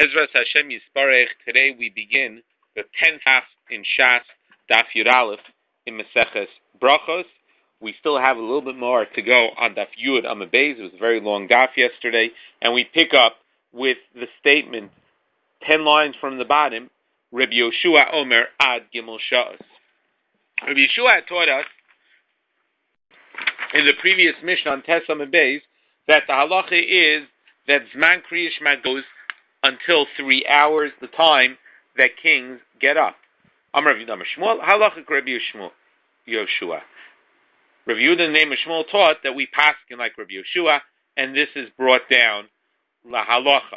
Ezras Hashem Yisparech. Today we begin the 10th half in Shas, Daf Yud Aleph, in Maseches Brachos. We still have a little bit more to go on Daf Yud Amud Beis. It was a very long daf yesterday, and we pick up with the statement, 10 lines from the bottom, Rabbi Yoshua Omer Ad Gimel Sha'os. Rabbi Yoshua taught us in the previous Mishnah on Tes Amud Beis that the halacha is that Zman Kriya Shema goes until 3 hours, the time that kings get up. Amar Rav Yehuda Shmuel, halacha Rabbi Yoshua. Rav Yehuda, the name of Shmuel, taught that we paskin like Rabbi Yoshua, and this is brought down la halacha.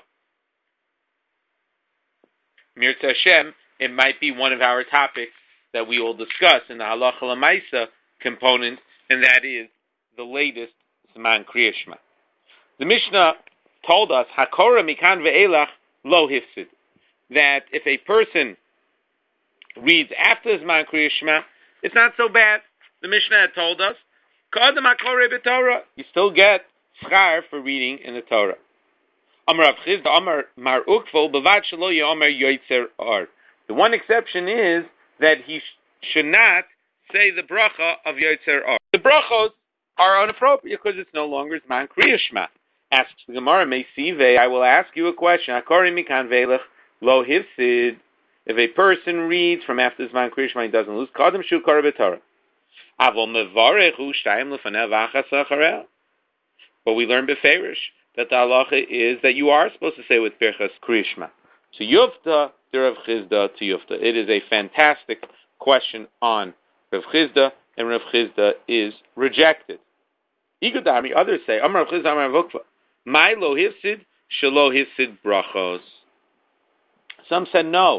Mirza Hashem, it might be one of our topics that we will discuss in the halacha lamaisa component, and that is the latest Zman Kriya Shema. The Mishnah told us, Hakora mikan ve'elach lo hifsid, that if a person reads after Zman Kriya Shema, it's not so bad. The Mishnah had told us, Kadam hakore b'Torah, you still get schar for reading in the Torah. Amar Rav Chizda, Amar Mar Ukvo, Bavad shelo yomer yoitzer ar. The one exception is that he should not say the bracha of yoitzer ar. The brachos are inappropriate because it's no longer Zman Kriya Shema. Asks the Gemara, Meisive, I will ask you a question. Hakori mikan ve'elach lo hifsid. If a person reads from after Zman Kriya Shema, he doesn't lose. Kadam shu kara b'Torah. Avol mevarechu shtayim lefanev achas achareh. But we learn beferish that the halacha is that you are supposed to say with Birchas Kriya Shema. To Yufta, to Rav Chizda, to Yufta. It is a fantastic question on Rav Chizda, and Rav Chizda is rejected. Igodami, others say, Amar Rav Chizda, Amar Rav Ukva, my lo hifsid, shelo hifsid brachos. Some said no.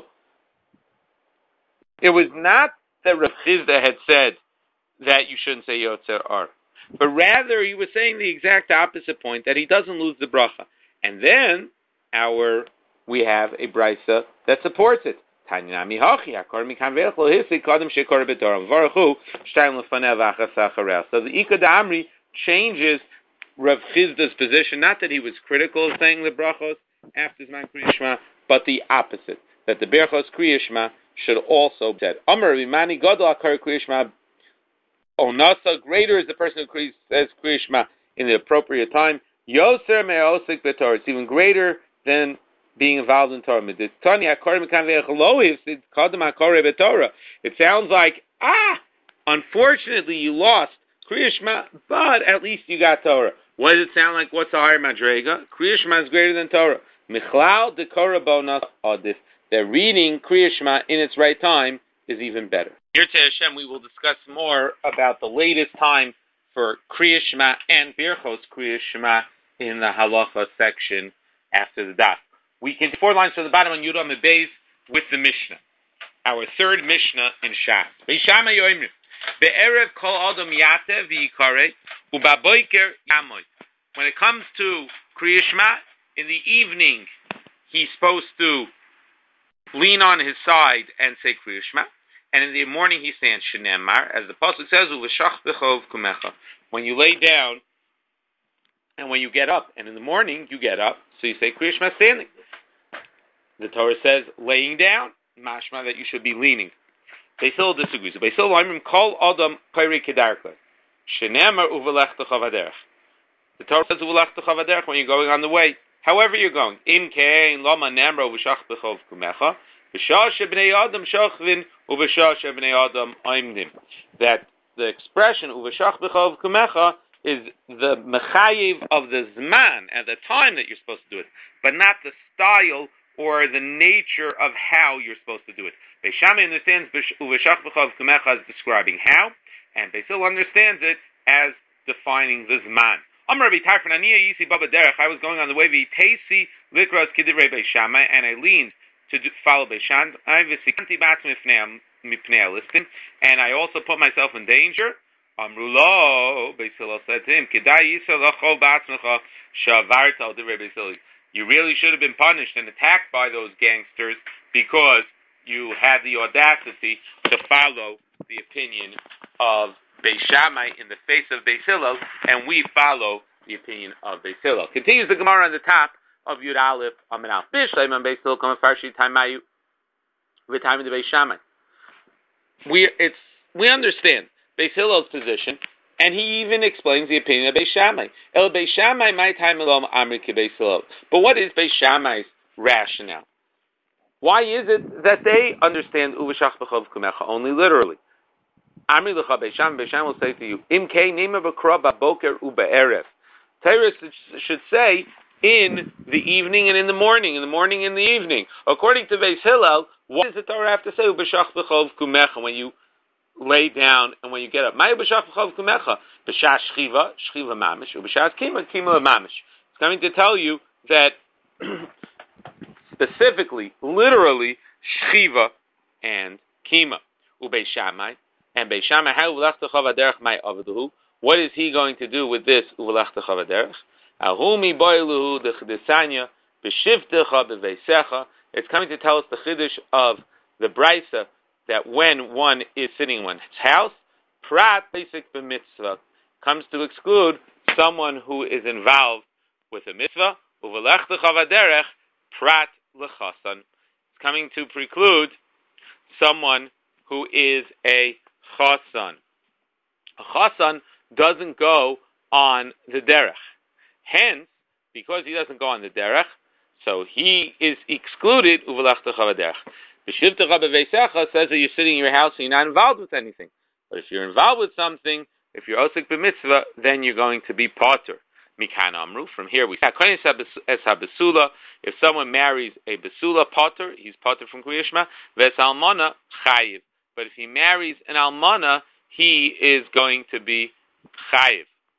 It was not that Rav Chizda had said that you shouldn't say Yotzer Ar, but rather he was saying the exact opposite point, that he doesn't lose the bracha. And then we have a brisa that supports it. So the Ikad Amri changes Rav Chizda's position, not that he was critical of saying the brachos after Zman Kriya Shema, but the opposite, that the Birchos Kriya Shema should also be said. Amar Rimani Gadol Akar Kriya Shema Onasa, greater is the person who says Kriya Shema in the appropriate time. Yoser Me'osik B'Torah, it's even greater than being involved in Torah. It sounds like, unfortunately you lost Kriya Shema, but at least you got Torah. What does it sound like? What's the higher madrega? Kriya Shema is greater than Torah. Michlal dekora bonas adif. That reading Kriya Shema in its right time is even better. Here to Hashem, we will discuss more about the latest time for Kriya Shema and Birchos Kriya Shema in the halacha section after the daf. We can 4 lines from the bottom on Yud Amud Beis with the Mishnah. Our third Mishnah in Shas. Beishama yoimrim. Be'erev kol adam yate v'yikare u'baboiker yamoy. When it comes to Kriya Shema, in the evening, he's supposed to lean on his side and say Kriya Shema. And in the morning he stands Shenemar, as the pasuk says, Uveshach b'chov kumecha. When you lay down and when you get up, and in the morning you get up, so you say Kriya Shema standing. The Torah says laying down, mashma that you should be leaning. Beisil disagrees. Beisil loimrim kol adam kairi kedarka. Shenemar uvelech techav. The Torah says uvelech techav when you're going on the way. However you're going. Im kein lama nemra uveshach b'chov kumecha. That the expression uveshach b'chov kumecha is the mechayiv of the zman at the time that you're supposed to do it, but not the style or the nature of how you're supposed to do it. Beis Shammai understands uveshach b'chov kumecha as describing how, and Beis Hillel understands it as defining the zman. I was going on the way v'teisi likros kidivrei Beis Shammai, and I leaned to follow Beis Shammai, and I also put myself in danger. Amrulo, Beis Hillel said to him, you really should have been punished and attacked by those gangsters because you had the audacity to follow the opinion of Beis Shammai in the face of Beis Hillel, and we follow the opinion of Beis Hillel. Continues the Gemara on the top of Yud Aleph Amid Aleph. Bishleim and Beis Hillel come Farshi Taimayu with time of the Beis Shammai. We understand Beis Hillel's position, and he even explains the opinion of Beis Shammai. El Beis Shammai my time alone Amri ki Beis Hillel. But what is Beis Shammai's rationale? Why is it that they understand Uvashach b'chov kumecha only literally? Amri l'cha Beis Shammai will say to you, Im kei nima v'kra b'boker u'be'erev. Torah should say in the evening and in the morning and in the evening. According to Beis Hillel, what does the Torah have to say? Uvashach b'chov kumecha, when you lay down and when you get up. Ma'u b'shach b'chov kumecha. B'shach shchiva mamish. U'b'shach kima mamish. It's coming to tell you that specifically, literally, shchiva and kima. U'beis Shammai. And Beis Shammai, how u'lachta chavaderech mai avaduhu? What is he going to do with this u'lachta chavaderech? Ahumi boiluhu d'chidesanya b'shivtecha b'veisecha. It's coming to tell us the chiddush of the brisa that when one is sitting in one's house, prat basic b'mitzvah comes to exclude someone who is involved with a mitzvah. U'v'lechta chavaderech prat l'chasan. It's coming to preclude someone who is a chasan. A chasan doesn't go on the derech. Hence, because he doesn't go on the derech, so he is excluded. U'v'lechta chavaderech. B'shivtecha b'veisecha says that you're sitting in your house and you're not involved with anything. But if you're involved with something, if you're osik b'mitzvah, then you're going to be potter. Mikan amru. From here we say, if someone marries a besula potter, he's potter from Kriya Shema. Ves almana chayiv. But if he marries an almana, he is going to be chayiv.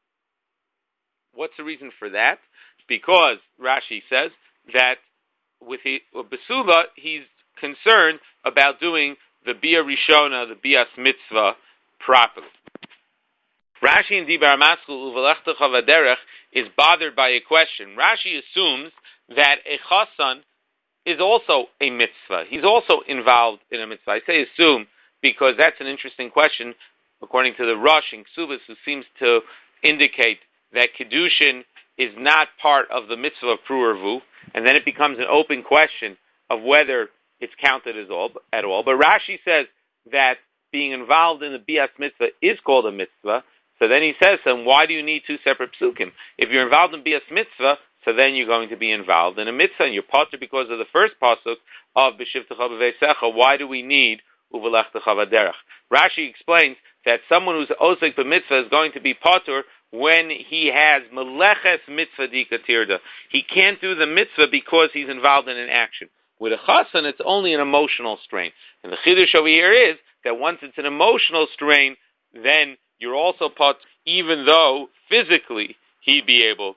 What's the reason for that? Because Rashi says that with a besula, he's concerned about doing the Bia Rishona, the Bias Mitzvah, properly. Rashi in Dibar Maskul Uvelechta Chavaderech is bothered by a question. Rashi assumes that a Chasan is also a mitzvah. He's also involved in a mitzvah. I say assume because that's an interesting question, according to the Rosh in Ksubas, who seems to indicate that Kedushin is not part of the mitzvah of Pru'ervu, and then it becomes an open question of whether it's counted at all. But Rashi says that being involved in the Bias Mitzvah is called a mitzvah. So then he says to him, why do you need two separate psukim? If you're involved in Bias Mitzvah, so then you're going to be involved in a mitzvah, and you're potter because of the first pasuk of B'shivtecha b'veisecha. Why do we need Uvelechta Chavaderech? Rashi explains that someone who's osek b'mitzvah is going to be potter when he has meleches mitzvah dikatirda. He can't do the mitzvah because he's involved in an action. With a chasan, it's only an emotional strain. And the chiddush over here is that once it's an emotional strain, then you're also pot, even though physically he'd be able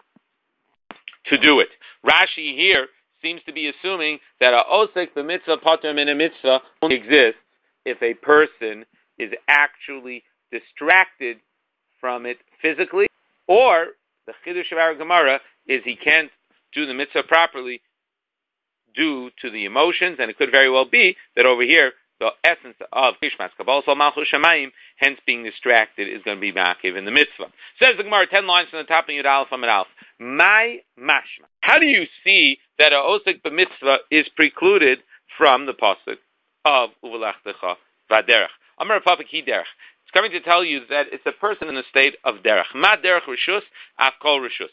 to do it. Rashi here seems to be assuming that a osek b'mitzvah potter min a mitzvah only exists if a person is actually distracted from it physically, or the chiddush of our Gemara is he can't do the mitzvah properly due to the emotions, and it could very well be that over here the essence of Kishmas Kabbalah, so Malchus Shamayim, hence being distracted, is going to be makiv in the mitzvah. Says the Gemara, 10 lines from the top of Yud Aleph Amid Aleph. My mashma. How do you see that a osik b'mitzvah is precluded from the pasuk of Uvelechtecha v'derech? Amar Papa Ki derech. It's coming to tell you that it's a person in a state of derech. Ma derech rishus, af kol rishus.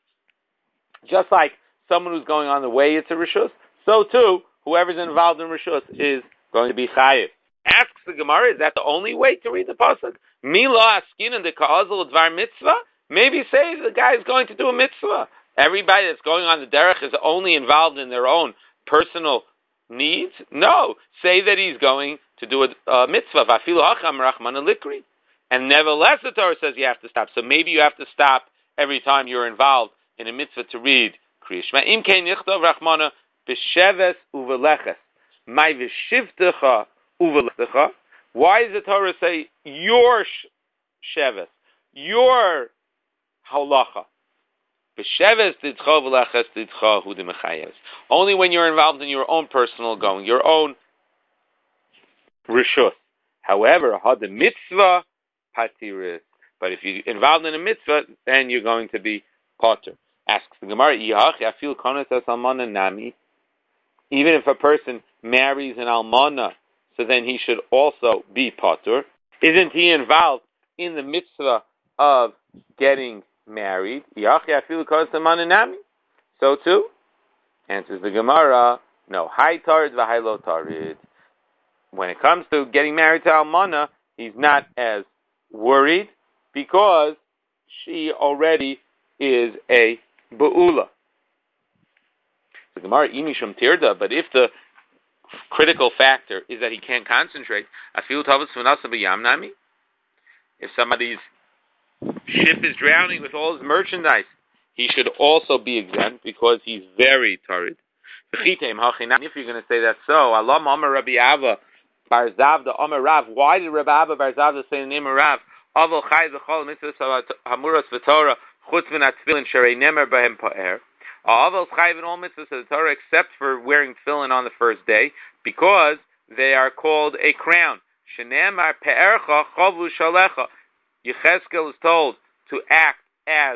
Just like someone who's going on the way, it's a rishus. So too, whoever's involved in rishus is going to be chayiv. Asks the Gemara, is that the only way to read the pasuk? Mila askin and the ka'azal dvar mitzvah? Maybe say the guy is going to do a mitzvah. Everybody that's going on the derech is only involved in their own personal needs? No. Say that he's going to do a mitzvah. Vafilu hacham rachman alikri. And nevertheless, the Torah says you have to stop. So maybe you have to stop every time you're involved in a mitzvah to read Kriya Shema. Im kein nichtov rachmana b'sheves uveleches. My v'shivtecha uvelechecha. Why does the Torah say your sheves, your halacha? B'sheves didcha v'leches didcha hu d'mechayeves. Only when you're involved in your own personal going, your own rishus. However, had the mitzvah patiris. But if you're involved in a mitzvah, then you're going to be potter. Asks the Gemara, even if a person marries an almana, so then he should also be patur. Isn't he involved in the mitzvah of getting married? So too? Answers the Gemara, no. High tarid v'high lo tarid. When it comes to getting married to almana, he's not as worried because she already is a ba'ula. The Gemara imishum tirda, but if the critical factor is that he can't concentrate, if somebody's ship is drowning with all his merchandise, he should also be exempt because he's very tarid. If you're going to say that so, Allah Amar Rabbi Abba Bar Zavda Amar Rav. Why did Rabbi Abba Bar Zavda say the name of Rav? Avol Chai Zechol Mitzvah Hamuras V'Torah Chutz Min HaTfilin Sherei Nemer B'Hem Pa'er. Avol Chai in all mitzvahs of the Torah except for wearing tefillin on the first day because they are called a crown. Shenemar Pe'ercha Chavu Shalecha. Yechezkel is told to act as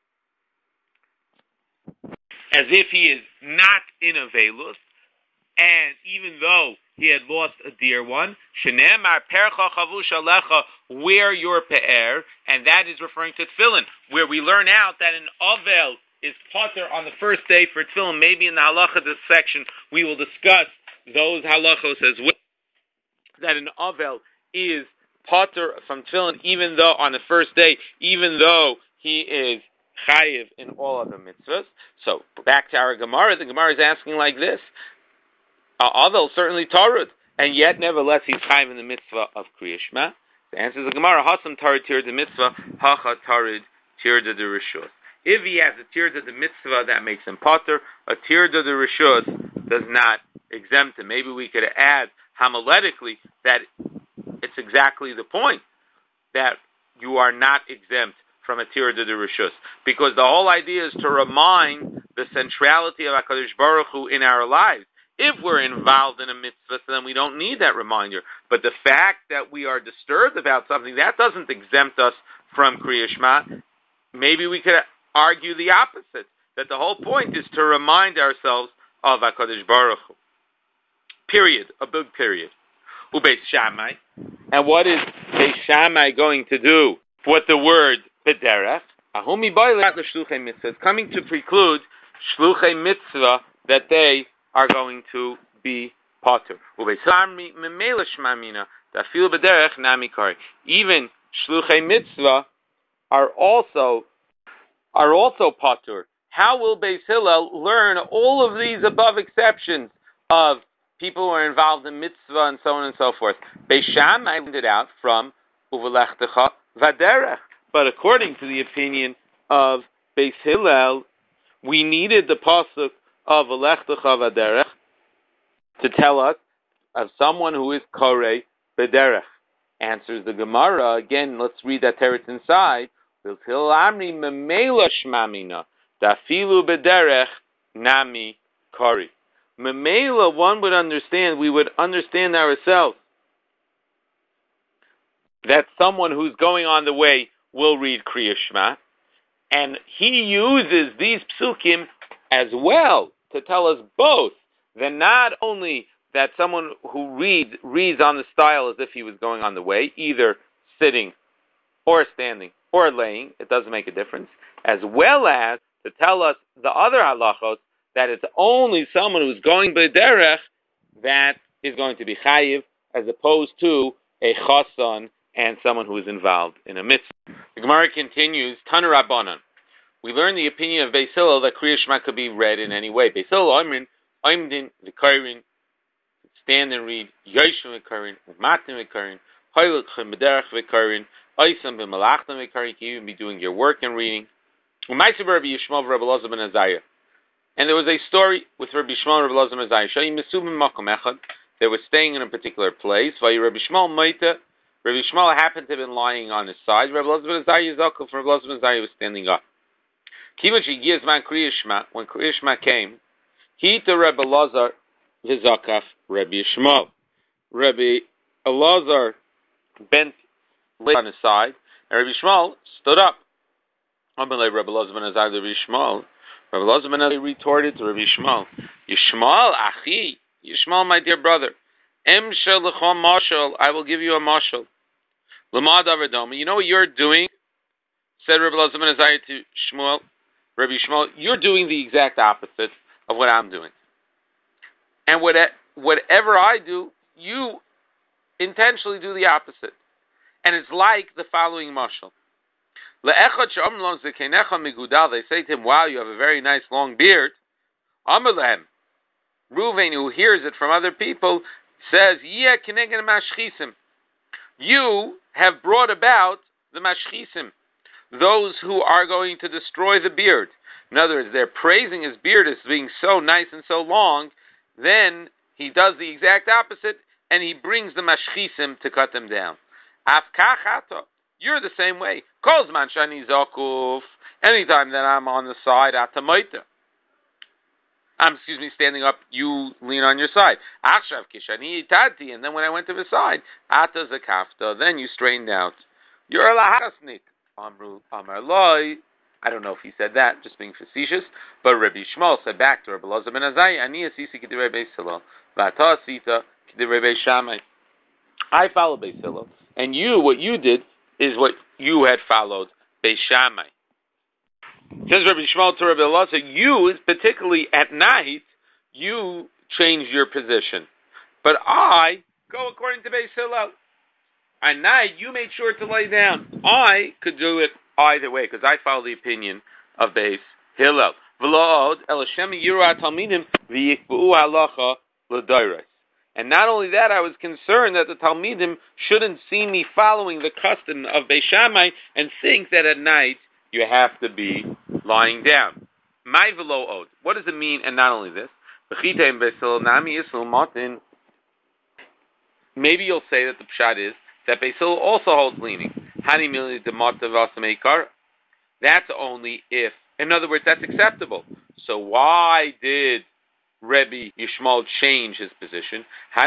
if he is not in a velus, and even though he had lost a dear one, Shenemar Percha Chavu Shalecha, wear your pe'er, and that is referring to tefillin, where we learn out that an avel is pater on the first day for tefillin. Maybe in the halacha this section we will discuss those halachos as well. That an avel is pater from tefillin, even though on the first day, even though he is chayiv in all other mitzvahs. So back to our Gemara, the Gemara is asking like this: Avel certainly tarud, and yet nevertheless he's chayiv in the mitzvah of Kriya Shema. The answer is the Gemara: Hasam tarid tirda mitzvah, hacha tarid tirda de rishus. If he has a tirda de mitzvah that makes him pater, a tirda de rishus does not exempt him. Maybe we could add homiletically that it's exactly the point that you are not exempt from a tirda de rishus, because the whole idea is to remind the centrality of HaKadosh Baruch Hu in our lives. If we're involved in a mitzvah, then we don't need that reminder. But the fact that we are disturbed about something, that doesn't exempt us from Kriya Shema. Maybe we could argue the opposite, that the whole point is to remind ourselves of HaKadosh Baruch Hu. Period. A big period. Ubeis Shammai. And what is Beis Shammai going to do? What the word B'derech, it's coming to preclude Shluchei Mitzvah that they are going to be pater. Even Shluchei Mitzvah are also pater. How will Beis Hillel learn all of these above exceptions of people who are involved in mitzvah and so on and so forth? Beis Shammai learned it out from Uvelechtecha Vaderech. But according to the opinion of Beis Hillel, we needed the pasuk of Uvelechtecha Vaderech to tell us of someone who is korei b'derech. Answers the Gemara. Again, let's read that teretz inside. Beis Hillel amri memela shmamina dafilu b'derech nami kori. Memela, one would understand, we would understand ourselves that someone who's going on the way will read Kriya Shema, and he uses these psukim as well to tell us both that not only that someone who reads on the style as if he was going on the way, either sitting or standing or laying, it doesn't make a difference, as well as to tell us the other halachos, that it's only someone who's going b'derech that is going to be chayiv, as opposed to a chasan and someone who is involved in a mitzvah. The Gemara continues, Tana Rabbanan. We learn the opinion of Beis Hillel that Kriya Shema could be read in any way. Beis Hillel, Oimdin, V'Kairin, stand and read, Yoshim V'Kairin, Matin V'Kairin, Hoylechim B'derech V'Kairin, Oisam B'Malachtam V'Kairin, you can even be doing your work and reading. U'Maisib Rabbi Yishmael Rabbi Elazar ben Azariah. And there was a story with Rabbi Yishmael Rabbi Elazar ben Azariah. Shayim Mesubim Makom Echad. They were staying in a particular place. Vayi Rabbi Yishmael Maita. Rabbi Yishmael happened to have been lying on his side. Rabbi Elazar ben Azariah Zakuf from Rabbi Elazar ben Azariah was standing up. Kivachi Gizman Kriya Shema. When Kriya Shema came, he to Rabbi Elazar V'Zakaf Rabbi Yishmael. Rabbi Elazar bent lay on his side, and Rabbi Yishmael stood up. Rabbi Elazar ben Azariah Rabbi Yishmael. Rabbi Elazar ben Azai retorted to Rabbi Yishmael, Yishmael, achi, Yishmael, my dear brother, emshel l'chom mashal, I will give you a mashal. L'mad avadoma, you know what you're doing? Said Rabbi Elazar ben Azai to Shmuel, Rabbi Yishmael, you're doing the exact opposite of what I'm doing. And whatever I do, you intentionally do the opposite. And it's like the following mashal. They say to him, wow, you have a very nice long beard. Reuven, who hears it from other people, says, you have brought about the mashchisim, those who are going to destroy the beard. In other words, they're praising his beard as being so nice and so long. Then he does the exact opposite, and he brings the mashchisim to cut them down. You're the same way. Anytime that I'm on the side, standing up, you lean on your side. And then when I went to the side, then you straightened out. You're a lahasnik. Amar loy. I don't know if he said that, just being facetious. But Rabbi Yishmael said back to Rabbi Elazar ben Azai, Ani asisi k'divrei Beis Hillel, v'ata asita k'divrei Beis Shammai. I followed Beis Hillel, and what you did is what you had followed Beis Shammai. Says Rabbi Yishmael to Rabbi Elazar, you, particularly at night, you changed your position. But I go according to Beis Hillel. At night, you made sure to lay down. I could do it either way, because I follow the opinion of Beis Hillel. And not only that, I was concerned that the Talmidim shouldn't see me following the custom of Beis Shammai and think that at night you have to be lying down. What does it mean? And not only this, maybe you'll say that the pshat is that Beis Hillel also holds leaning. That's only if, in other words, that's acceptable. So why did Rabbi Yishmael change his position?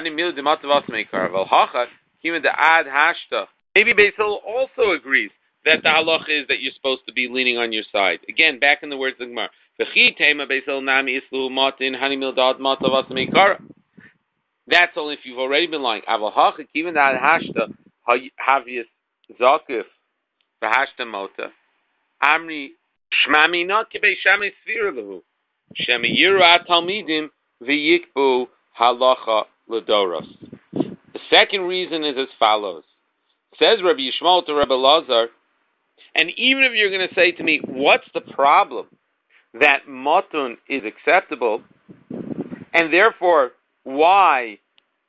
Maybe Beis Hillel also agrees that the halach is that you're supposed to be leaning on your side. Again, back in the words of the Gemara. That's only if you've already been lying. Amri shmamina kebei shamei svira lehu shemiyiru atalmidim v'yikbu halacha ledoros. The second reason is as follows. Says Rabbi Yishmael to Rabbi Elazar, and even if you're going to say to me, what's the problem that matun is acceptable, and therefore what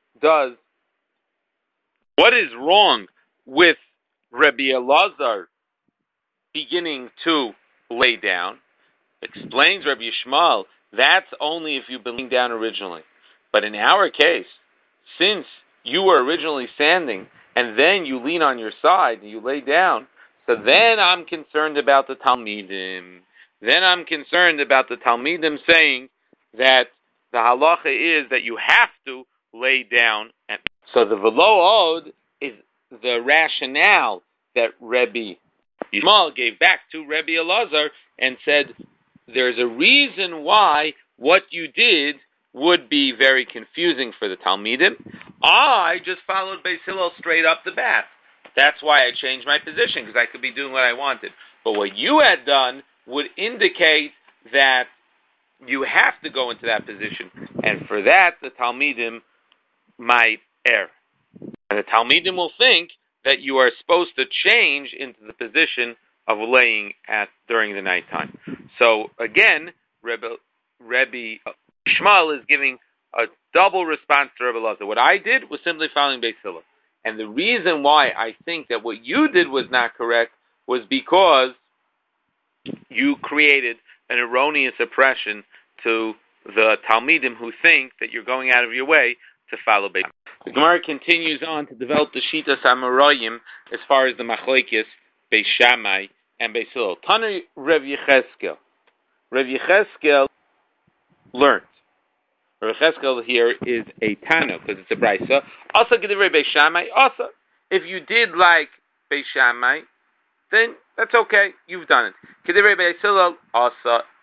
is wrong with Rabbi Elazar beginning to lay down? Explains Rabbi Yishmael, that's only if you've been laying down originally. But in our case, since you were originally standing and then you lean on your side and you lay down, so then I'm concerned about the Talmidim. Then I'm concerned about the Talmidim saying that the halacha is that you have to lay down. And so the velo od is the rationale that Rabbi Yishmael gave back to Rabbi Elazar and said, there's a reason why what you did would be very confusing for the Talmidim. I just followed Beis Hillel straight up the bat. That's why I changed my position, because I could be doing what I wanted. But what you had done would indicate that you have to go into that position. And for that, the Talmidim might err. And the Talmidim will think that you are supposed to change into the position of laying during the nighttime. So again, Rabbi Yishmael is giving a double response to Rabbi Elazar. What I did was simply following Beis Hillel. And the reason why I think that what you did was not correct was because you created an erroneous impression to the Talmidim who think that you're going out of your way to follow Beis Hillel. The Gemara continues on to develop the Shitas HaMaroyim as far as the Machlokes Beis Shammai and Beis Hillel. Tanu Rav Yecheskel. Rav Yecheskel learned. Rav Yecheskel here is a Tanu because it's a Brisa. Also, Gedivrei Beis Shammai. Also, if you did like Beis Shammai, then that's okay. You've done it. Gedivrei Beis Hillel. Also,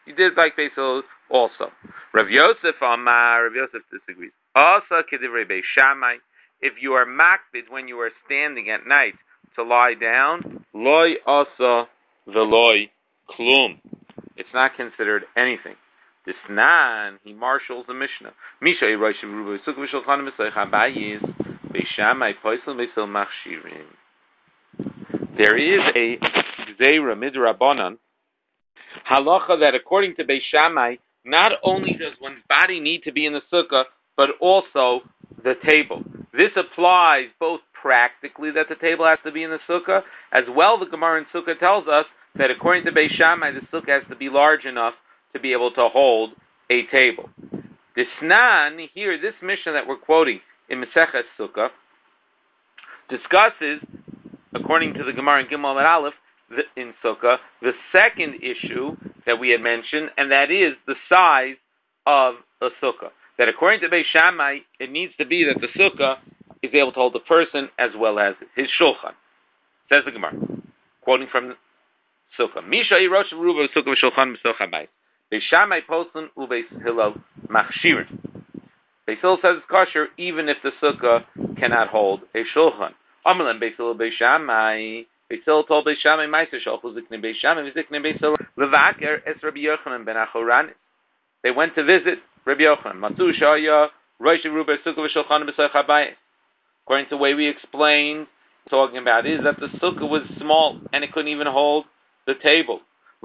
You did like Beis Hillel also. Rav Yosef Amar, Rav Yosef disagrees. Also, Kedivrei Beis Shammai, if you are makbid when you are standing at night to lie down, loy asa veloy klum. It's not considered anything. This nan, he marshals the Mishnah. Misha Rosh Ruba Suk V'Shulchan Mesach Habayis Beis Shammai Poisel Beisel Machshirim. There is a Gzeira Midrabanan halacha that according to Beis Shammai, not only does one's body need to be in the sukkah, but also the table. This applies both practically that the table has to be in the sukkah, as well the Gemara in Sukkah tells us that according to Beis Shammai, the sukkah has to be large enough to be able to hold a table. This Nan, here, this Mishnah that we're quoting in Maseches Sukkah, discusses, according to the Gemara in Gimel and Aleph, in Sukkah, the second issue that we had mentioned, and that is the size of a sukkah. That according to Beis Shammai, it needs to be that the sukkah is able to hold the person as well as his shulchan. Says the Gemara, quoting from Sukkah. Misha Rosh Ruba Sukkah Shulchan B'Soch Habayis. Beis Shammai Poslan Ubeis Hillel Machshirin. Beis Hillel says it's kosher even if the sukkah cannot hold a shulchan. Amalan Beis Hillel Beis Shammai. Beis Hillel told Beis Shammai Meiser Shalchu Ziknei Beis Shammai V'Ziknei Beis Hillel Levaker Es Rabbi Yochanan Ben Achoranis. They went to visit Rabbi Yochanan. Matzu Shaya Rosh Ruba Sukkah V'Shulchan B'Soch Habayis. According to the way we explained, talking about is that the sukkah was small and it couldn't even hold the table.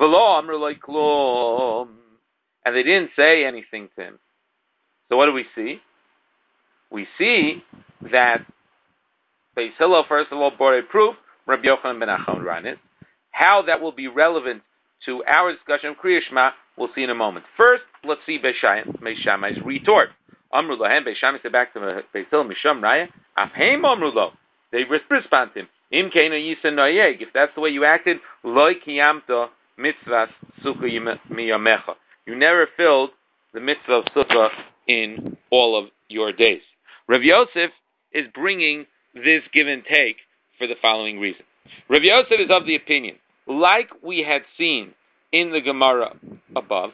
And they didn't say anything to him. So what do we see? We see that Beis Hillel, first of all, brought a proof, Rabbi Yochanan ben Achoranis. How that will be relevant to our discussion of Kriya Shema, we'll see in a moment. First, let's see Beis Shammai's retort. Amru Lohem, Beis Shammai said back to Beis Hillel, Misham Raya, Afheim Amru Lo. They respond to him. Im Keina Yisa Noyeg. If that's the way you acted, Loi Kiyamta Mitzvahs Sukkah Miyamecha. You never filled the mitzvah of sukkah in all of your days. Rav Yosef is bringing this give and take for the following reason. Rav Yosef is of the opinion, like we had seen in the Gemara above,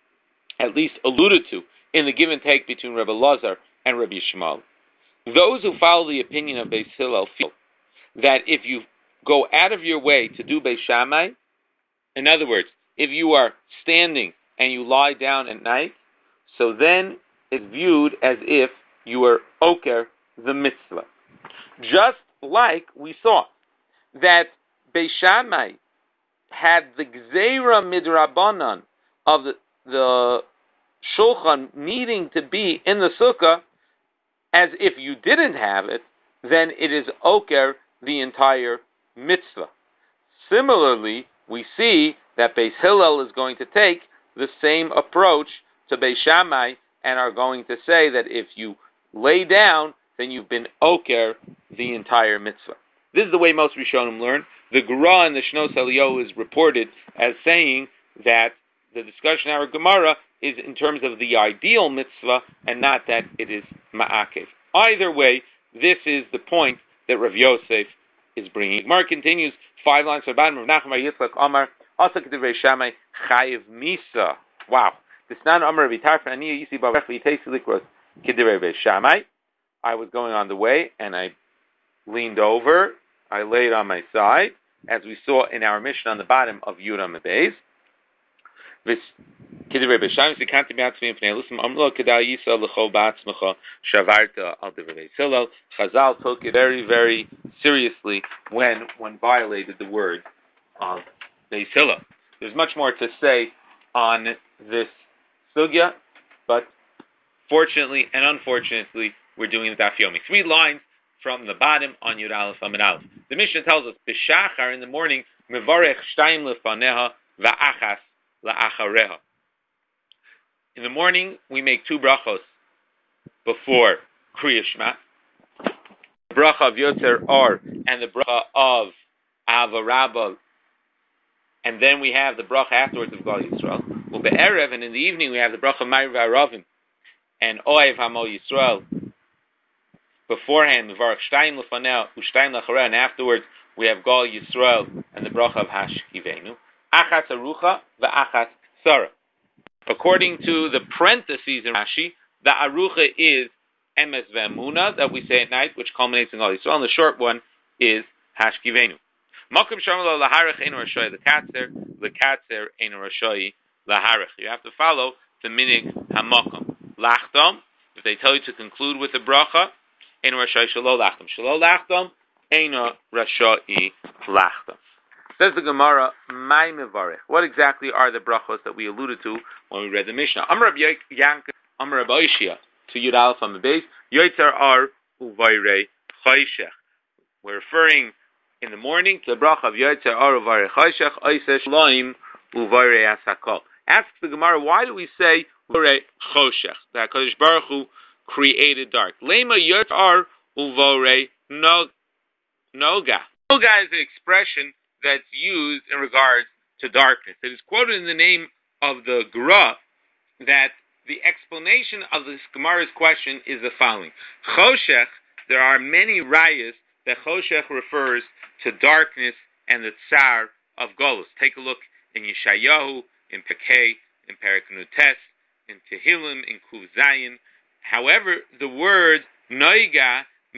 at least alluded to in the give and take between Rabbi Lazar and Rabbi Shmuel. Those who follow the opinion of Beis Hillel feel that if you go out of your way to do Beis Shammai, in other words, if you are standing and you lie down at night, so then it's viewed as if you were oker the mitzvah. Just like we saw that Beis Shammai had the gzeira midrabanan of the shulchan needing to be in the sukkah, as if you didn't have it, then it is oker the entire mitzvah. Similarly, we see that Beis Hillel is going to take the same approach to Beis Shammai and are going to say that if you lay down, then you've been oker the entire mitzvah. This is the way most Rishonim learn. The Gra and the Shnos Eliyahu is reported as saying that the discussion in our Gemara is in terms of the ideal mitzvah and not that it is ma'akev. Either way, this is the point that Rav Yosef is bringing. Gemara continues, 5 lines from bottom. Rav Nachman bar Yitzchak Amar, Asa K'divrei Shammai Chayiv Misa. Wow. This nan Amar Vitarfan Aniya Yisi Bavach V'Yitei Silikros K'divrei Shammai. I was going on the way and I leaned over. I laid on my side, as we saw in our mission on the bottom of Yudam Beis. K'divrei Beis Shammai Zikanti B'atzmi Pnei Lusim Amlo Kedal Yisa L'Cho Ba'atzmecha Shavarta Al Divrei Beis Hillel. Chazal took it very, very seriously when one violated the word of Beis Hillel. There's much more to say on this sugya, but fortunately and unfortunately, we're doing the Daf Yomi. 3 lines from the bottom on Yud Aleph Amud Aleph. The Mishnah tells us, B'shachar in the morning, Mevarech Shtayim Lefaneha Va'achas La'achareha. In the morning, we make 2 brachos before Kriya Shema. The bracha of Yotzer Or and the bracha of Ava Rabbah. And then we have the bracha afterwards of Gal Yisrael. Well, Be'erev, and in the evening we have the bracha of Ma'ariv Aravim and Oev Hamo Yisrael. Beforehand, Mevarech Shtayim Lefaneh U'Shtayim La'Achareh, and afterwards we have Gal Yisrael and the bracha of Hashkivenu. Achatz Arucha Va'achatz Sara. According to the parentheses in Rashi, the Arucha is Emes Ve'emuna that we say at night, which culminates in Gal Yisrael, and the short one is Hashkivenu. Makom Shamalo Laharach Eino Rashoy Lekatzer Eino Rashoy Laharach. You have to follow the minig Hamakom. Lachtom, if they tell you to conclude with the bracha, Eino Rashoy Shalo Lachtom. Shalo Lachtom, Eino Rashoy Lachtom. Says the Gemara, Mai Mevarech. What exactly are the brachos that we alluded to when we read the Mishnah? Amar Rab Yanka, Amar Rab Oishia, to Yud Aleph on the base, Yoitzer Ar Uvayrei Chayshech. We're referring in the morning to the bracha of Yoitzer Ar Uvayrei Chayshech, Oiseh Shloim Uvayrei Asakol. Asks the Gemara, why do we say Uvayrei Choshech? That HaKadosh Baruch Hu created dark. Lema Yoitzer Ar Uvayrei Noga. Noga is the expression that's used in regards to darkness. It is quoted in the name of the Gra that the explanation of this Gemara's question is the following. Choshech, there are many rayas that Choshech refers to darkness and the tsar of Golus. Take a look in Yeshayahu, in Pekei, in Perek Nutes, in Tehillim, in Kuv Zayin. However, the word Noiga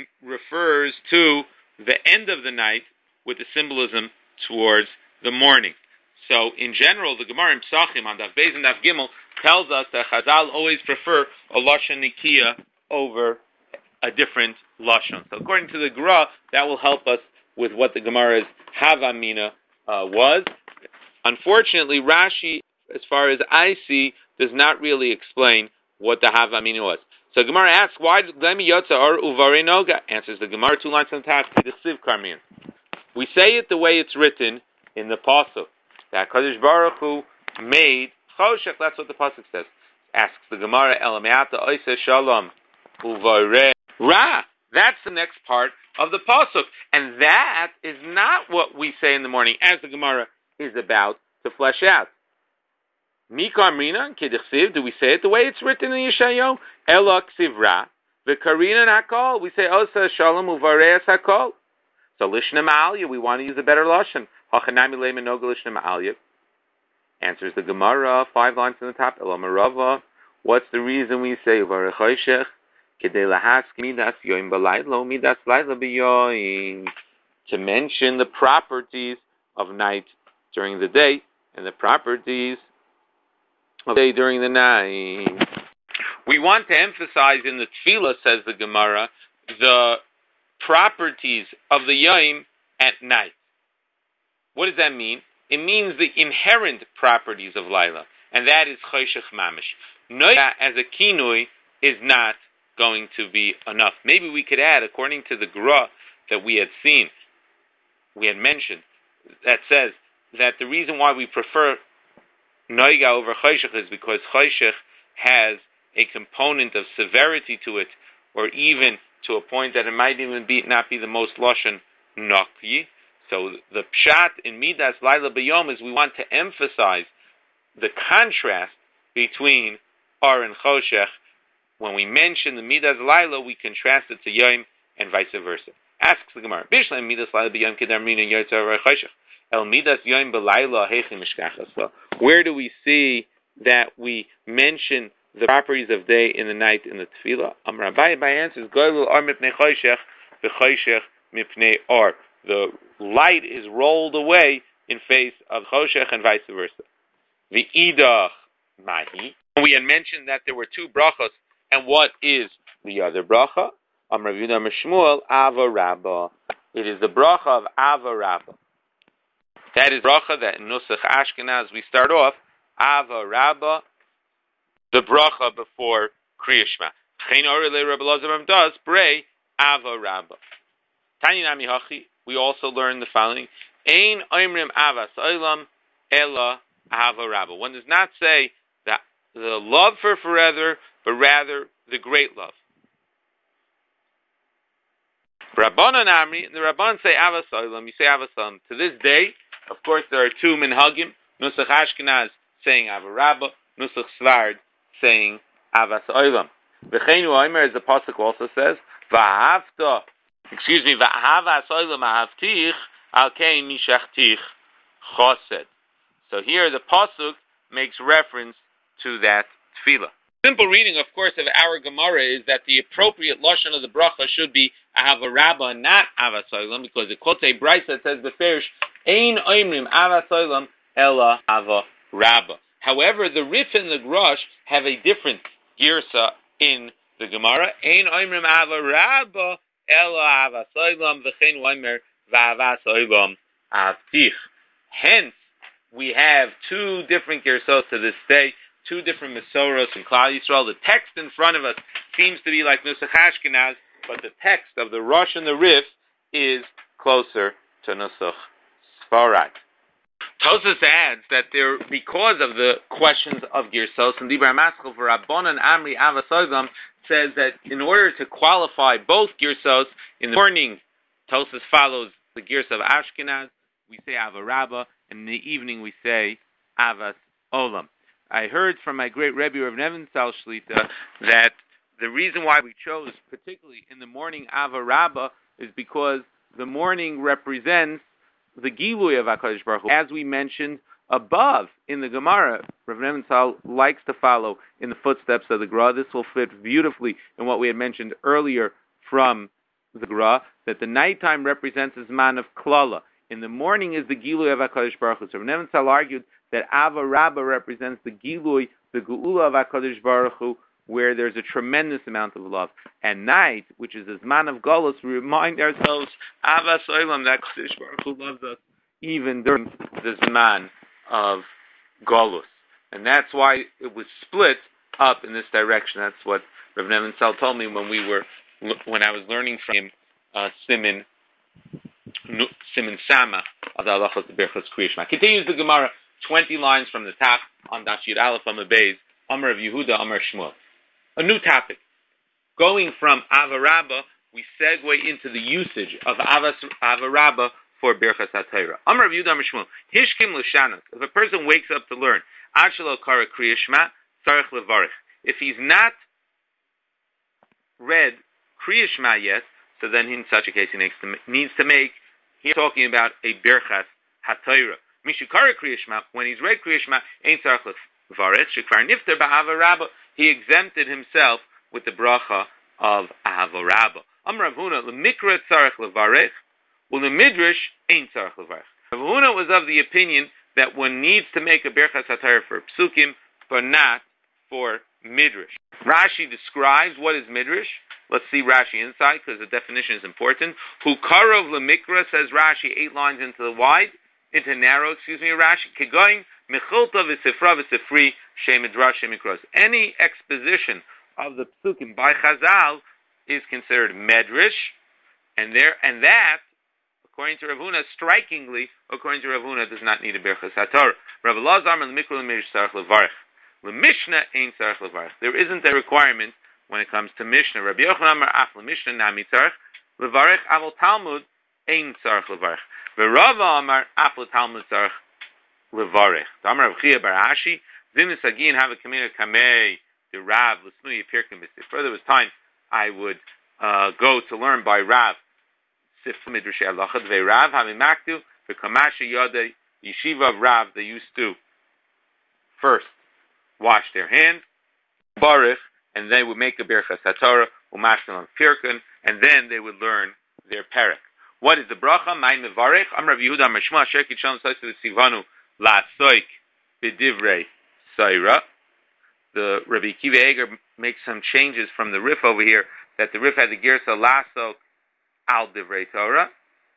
refers to the end of the night with the symbolism towards the morning. So, in general, the Gemara in Psachim on Daf Beis and Daf Gimel tells us that Chazal always prefer a Lashon Nikiya over a different Lashon. So, according to the Gra, that will help us with what the Gemara's Havamina was. Unfortunately, Rashi, as far as I see, does not really explain what the Havamina was. So, Gemara asks, why Lemi Yotza Or Uvarei Noga? Answers the Gemara 2 lines on top, the Siv Karmian. We say it the way it's written in the Pasuk. That HaKadosh Baruch Hu made Choshech, that's what the Pasuk says. Asks the Gemara, Elameata Oiseh Shalom Uvarei Ra. That's the next part of the Pasuk. And that is not what we say in the morning, as the Gemara is about to flesh out. Mikar Mrina, Kedichsiv, do we say it the way it's written in Yeshayahu? Ela Ksiv Ra. V'Karina Hakol, we say Oiseh Shalom Uvarei Hakol. So Lishna Ma'alya, we want to use a better Lashon. Hachanami Leima Noga Lishna Ma'alya. Answers the Gemara, 5 lines on the top. Elamarava. What's the reason we say Uvarei Choshech? Kedei Lahask Midas Yoim B'Laylo Midas Layla B'Yoim. To mention the properties of night during the day and the properties of day during the night. We want to emphasize in the Tefillah, says the Gemara, the properties of the Yom at night. What does that mean? It means the inherent properties of Laila, and that is Choshech Mamish. Noya as a kinui is not going to be enough. Maybe we could add, according to the Gra that we had seen, we had mentioned, that says that the reason why we prefer Noiga over Choshech is because Choshech has a component of severity to it, or even to a point that it might even not be the most Lashon Naki. So the Pshat in Midas Laila B'Yom is we want to emphasize the contrast between Ar and Choshech. When we mention the Midas Laila, we contrast it to Yom and vice versa. Asks the Gemara, Bishlam Midas Laila B'Yom Kedar Mina Yotzar Choshech El Midas Yom B'Laila Heichi Mishkachas. Well, where do we see that we mention the properties of day in the night in the Tefillah? Amar Abaye by answers, Goylul Ar Mipnei Choshech V'Choshech Mipnei Ar. The light is rolled away in face of Choshech and vice versa. The Idach Mahi. We had mentioned that there were 2 brachas, and what is the other bracha? Amar Yehuda Amar Shmuel Ava Rabba. It is the bracha of Ava Rabba. That is bracha that in Nusach Ashkenaz we start off Ava Rabba, the bracha before Kriya Shema. Chein Orele Rabbi Lazar does Brei Ava Rabba. Tani Nami Hachi. We also learn the following: Ein Oimrim Avas Olam Ela Ava Rabba. One does not say that the love for forever, but rather the great love. Rabbanan Amri, the Rabban say Avas Olam. You say Avas Olam. To this day, of course, there are 2 minhagim. Nusach Ashkenaz saying Ava Rabba, Nusach Svard saying Avas Olam. V'cheinu Oimer, as the pasuk also says, V'ahavta. V'ahava soilam ahavtich al kein mishachtich chosed. So here the pasuk makes reference to that tefillah. Simple reading, of course, of our Gemara is that the appropriate lashon of the bracha should be Ahava Rabba, not Ava Soilam, because it quotes a brayso that says beferish Ein Oimrim Ava Soilam Ella Ava Rabba. However, the Rif and the Grush have a different girsa in the Gemara. Ein Oimrim Ava Rabba Ella Ava Soilam V'chein Oimer V'Ava Soilam Avtich. Hence, we have two different girsot to this day, two different Mesoros in Klal Yisrael. The text in front of us seems to be like Nusach Ashkenaz, but the text of the Rosh and the Rif is closer to Nusach Sfarad. Tosas adds that because of the questions of Girsos, and Dibra Maskal for Rabbanan Amri Avasogam says that in order to qualify both Girsos, in the morning, Tosas follows the Girs of Ashkenaz, we say Avarabba, and in the evening we say Avas Olam. I heard from my great Rebbe Rav Nevinsal Shlita that the reason why we chose, particularly in the morning, Avarabba, is because the morning represents the Gilui of HaKadosh Baruch Hu. As we mentioned above in the Gemara, Rav Nevinsal likes to follow in the footsteps of the Gra. This will fit beautifully in what we had mentioned earlier from the Gra, that the nighttime represents the Zman of Klala. In the morning is the Gilui of HaKadosh Baruch Hu. So Rav Nevinsal argued that Ava Rabba represents the Gilui, the Geula of HaKadosh Baruch Hu, where there's a tremendous amount of love. And night, which is the Zman of Golus, we remind ourselves, Ava Soilam, that HaKadosh Baruch Hu loves us, even during the Zman of Golus. And that's why it was split up in this direction. That's what Rav Nevinsal told me when I was learning from him, Siman Sama of the Halachos Berachos Kriya Shema. Continues the Gemara, 20 lines from the top on Dashir Aleph Amabeis, Amar of Yehuda, Amar Shmuel. A new topic. Going from Avarabba, we segue into the usage of Avarabba for Berachas HaTorah. Amar of Yehuda, Amar Shmuel. Hishkim l'shanos. If a person wakes up to learn, Achshelo Kara Kriya Shema, Tzarech levarich. If he's not read Kriya Shema yet, so then in such a case he needs to make, he's talking about a Berachas HaTorah. Mishukara Kriya Shema, when he's read Kriya Shema, Ein Tzarech levarich, Shekvar Nifter Ba'Avarabba, he exempted himself with the bracha of Avarabba. Amar Rav Huna, L'mikra Tzarech levarich, U'l'midrash Ein Tzarech levarich. Rav Huna was of the opinion that one needs to make a Berachas HaTorah for Psukim, but not for Midrash. Rashi describes what is Midrash. Let's see Rashi inside, because the definition is important. Hu karov lemikra, says Rashi, 8 lines into narrow, Rashi, kegoin, mechilta v'sifra v'sifri, shemidrash shemikros. Any exposition of the psukim by Chazal is considered medrash, and that, according to Rav Huna, strikingly, according to Rav Huna, does not need a Berachas HaTorah. Rav Elazar amar l'mikra l'mirish tzarech levarich. L'mishnah ein tzarech levarich. There isn't a requirement when it comes to Mishnah. Rabbi Yochanan amar af l'mishnah nami tzarech levarich, aval Talmud ein tzarech levarich. V'Rava amar af l'Talmud tzarech levarich. Amar Rav Chia bar Ashi, zinis agin have a kamei kamei the Rav l'snui pirkim b'sif. Further was time I would go to learn by Rav Sif Midrash Halacha Dvei Rav having maktu v'kamashi yodei yeshiva of Rav. They used to first wash their hands, baruch, and they would make a Berachas HaTorah, umashal on Pirkin, and then they would learn their parak. What is the bracha? May mevarech. Amar Rav Yehuda Amar Shmuel Asher Kitshon Soisu Sivanu La'asoik B'divrei Saira. The Rabbi Akiva Eiger makes some changes from the Rif over here, that the Rif had the Girsa La'asok Al Divrei Torah.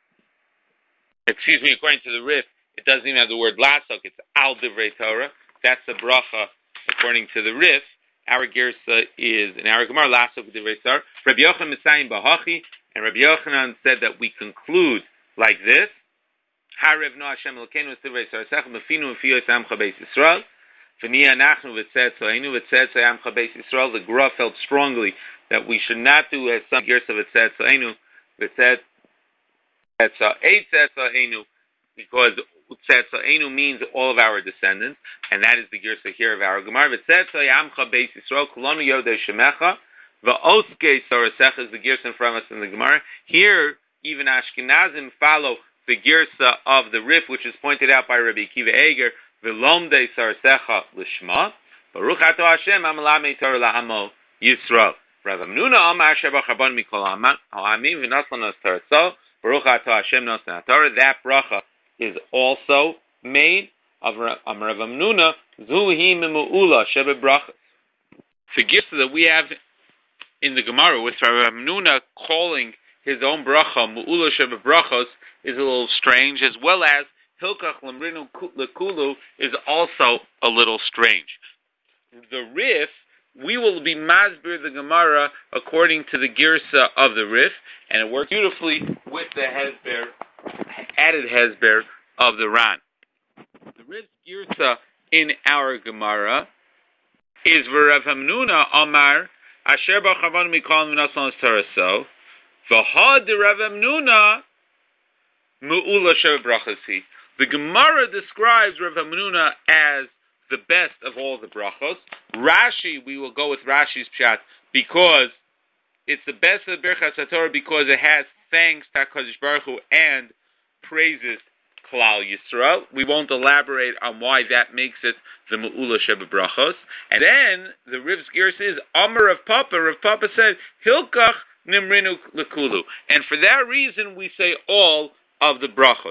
According to the Rif, it doesn't even have the word La'asok, it's Al Divrei Torah. That's the bracha according to the Rif. Our Girsa is, in our Gemara, La'asok Divrei Torah. Rabbi Yochanan Misayim Bahachi, and Rabbi Yochanan said that we conclude like this: Harev no Hashem Elokeinu Divrei Torah Mefinu Mefiyos Amcha Beis Yisrael. V'niya Nachnu V'tzed So'enu V'tzed So'amcha Beis Yisrael. The Gra felt strongly that we should not do as some Girsa V'tzed So'enu V'tzed So'enu, because V'tzed So'enu means all of our descendants, and that is the Girsa here of our Gemara. V'tzed So'amcha Beis Yisrael Kulonu Yodei Shemecha. Va'oskei Sorasecha is the Girsa in front of us in the Gemara. Here, even Ashkenazim follow the Girsa of the Rif, which is pointed out by Rabbi Akiva Eiger, V'lomdei Sorasecha L'shma. Baruch Ato Hashem Amalame Torah La'amo Yisrael. Rav Hamnuna Amar Asher Bacharban Mikol Ha'amim V'Naslan As Torah. Baruch Ato Hashem Nosna Torah. That bracha is also made of Rav Hamnuna Zuhi Mimu'ula Shebe Brachas. The gifts that we have in the Gemara with Rav Hamnuna calling his own bracha Mu'ula Shebe Brachos is a little strange, as well as Hilkach Lamrinu Lekulu is also a little strange. The Rif, we will be masbir the Gemara according to the Girsa of the Rif, and it works beautifully with the Hezber, added Hezber of the Ran. The Rif's Girsa in our Gemara is Rav Hamnuna Amar Asher Bacharban Mikol V'Nasan Taraso V'Had Rav Hamnuna Mu'ula Sheva Brachasi. The Gemara describes Rav Hamnuna as the best of all the brachos. Rashi, we will go with Rashi's pshat because it's the best of the Birchas HaTorah because it has thanks to HaKadosh Baruch Hu and praises Klal Yisrael. We won't elaborate on why that makes it the Mu'ula Sheba Brachos. And then the Riv's Girs is Amar Rav Papa. Rav Papa said Hilkach Nimrinu Lekulu, and for that reason we say all of the brachos.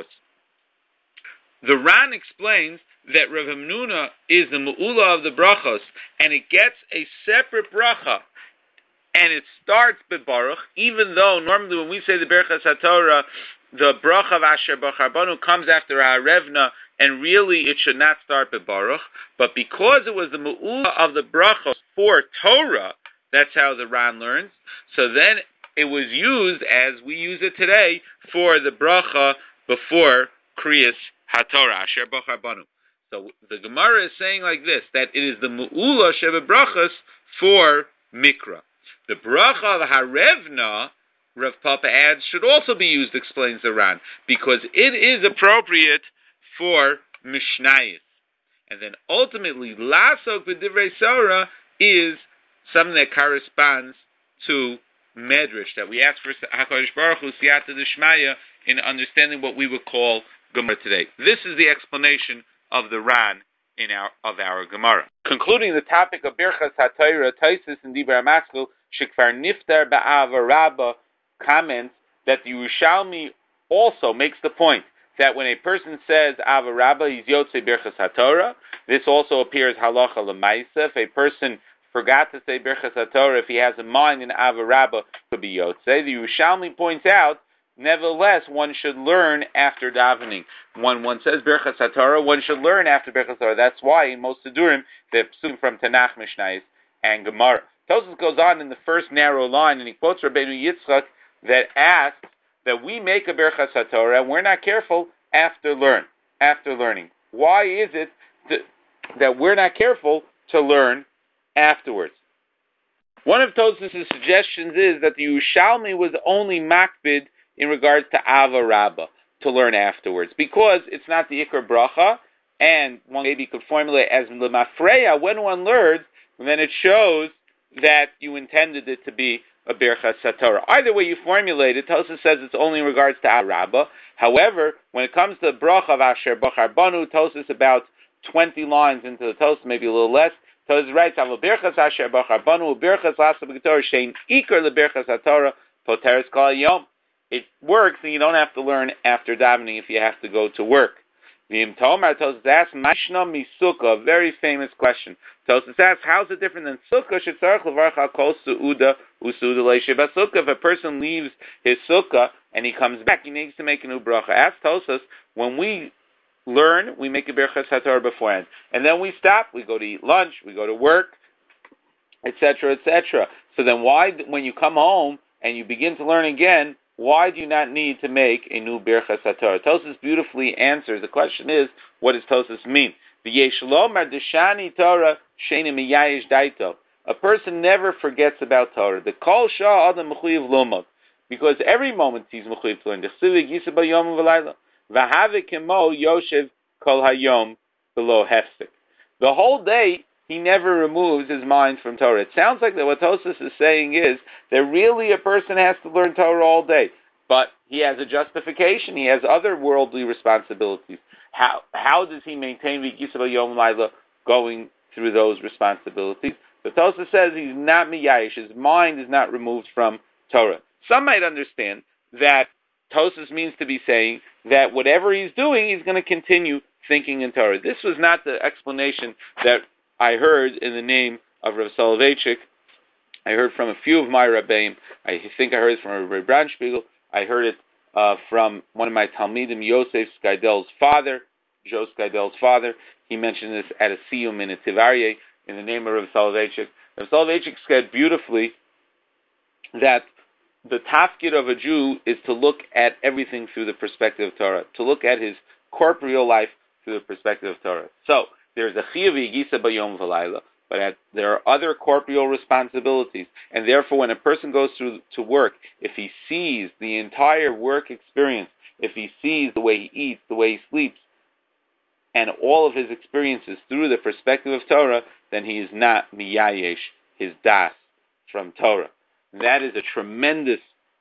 The Ran explains that Rav Hamnuna is the Mu'ula of the brachos, and it gets a separate bracha, and it starts b'baruch, even though normally when we say the Birchas HaTorah, the bracha of Asher B'charbanu comes after Ha'arevna, and really it should not start b'baruch, but because it was the Mu'ula of the brachos for Torah, that's how the Ran learns, so then it was used, as we use it today, for the bracha before Kriyas HaTorah, Asher B'charbanu. So the Gemara is saying like this, that it is the Mu'ula Sheba Brachas for Mikra. The bracha of Harevna, Rav Papa adds, should also be used, explains the Ran, because it is appropriate for Mishnayis. And then ultimately, Lasok B'divrei Sorah is something that corresponds to Medrash, that we ask for HaKadosh Baruch Hu Siyata D'Shmaya in understanding what we would call Gemara today. This is the explanation of the Ran of our Gemara. Concluding the topic of Birchas HaTorah, Taisus and Dibra Maskul, Shekvar Niftar Ba'ava Rabba comments that the Yerushalmi also makes the point that when a person says Ava Rabba, he's Yotzei Birchas HaTorah. This also appears Halacha L'maisa. If a person forgot to say Birchas HaTorah, if he has a mind in Ava Rabba, could be Yotzei. The Yerushalmi points out, nevertheless, one should learn after davening. When one says Birchas HaTorah, one should learn after Birchas HaTorah. That's why in most Sidurim, they're psukim from Tanakh, Mishnayos, and Gemara. Tosfos goes on in the first narrow line, and he quotes Rabbeinu Yitzchak that asks that we make a Birchas HaTorah, and we're not careful after learning. Why is it that we're not careful to learn afterwards? One of Tosfos' suggestions is that the Yerushalmi was only makbid in regards to Ava Rabba, to learn afterwards, because it's not the Ikar Bracha, and one maybe could formulate as L'mafreya, when one learns, then it shows that you intended it to be a Birchas HaTorah. Either way you formulate it, Tosfos says it's only in regards to Ava Rabba. However, when it comes to the Bracha of Asher B'charbanu, Tosfos about 20 lines into the Tosfos, maybe a little less, Tosfos writes, Ava Birchas Asher B'charbanu, Birchas Lasa B'Torah, Shein Ikar LeBirchas HaTorah, Poteres Kol Yom. It works, and you don't have to learn after davening if you have to go to work. V'im Tomar, Tosfos asks, Mashna Misukah, a very famous question. Tosfos asks, how is it different than Sukkah? Shetzarech levarach al kol su'uda u'su'uda le'sheba Sukkah. If a person leaves his Sukkah and he comes back, he needs to make a new bracha. Ask Tosfos, when we learn, we make a Birchas HaTorah beforehand. And then we stop, we go to eat lunch, we go to work, etc., etc. So then why, when you come home and you begin to learn again, why do you not need to make a new Birchas HaTorah? Tosfos beautifully answers. The question is, what does Tosfos mean? A person never forgets about Torah. The kol shah adam mechuyev lomod, because every moment he's mechuyev to learn. The whole day he never removes his mind from Torah. It sounds like that what Tosfos is saying is that really a person has to learn Torah all day, but he has a justification. He has other worldly responsibilities. How does he maintain V'yisba Yom Laila going through those responsibilities. But Tosfos says he's not miyayish, his mind is not removed from Torah. Some might understand that Tosfos means to be saying that whatever he's doing, he's going to continue thinking in Torah. This was not the explanation that I heard in the name of Rav Soloveitchik. I heard from a few of my Rabbeim. I think I heard it from Rabbi Brandspiegel. I heard it from one of my Talmidim, Yosef Skaidel's father, Joe Skaidel's father. He mentioned this at a siyum in a Tivarye in the name of Rav Soloveitchik. Rav Soloveitchik said beautifully that the tafkid of a Jew is to look at everything through the perspective of Torah, to look at his corporeal life through the perspective of Torah. So, there's a chiyuv yigisa bayom v'layla, but there are other corporeal responsibilities, and therefore when a person goes through to work, if he sees the entire work experience, if he sees the way he eats, the way he sleeps, and all of his experiences through the perspective of Torah, then he is not miyayesh his das from Torah. That is a tremendous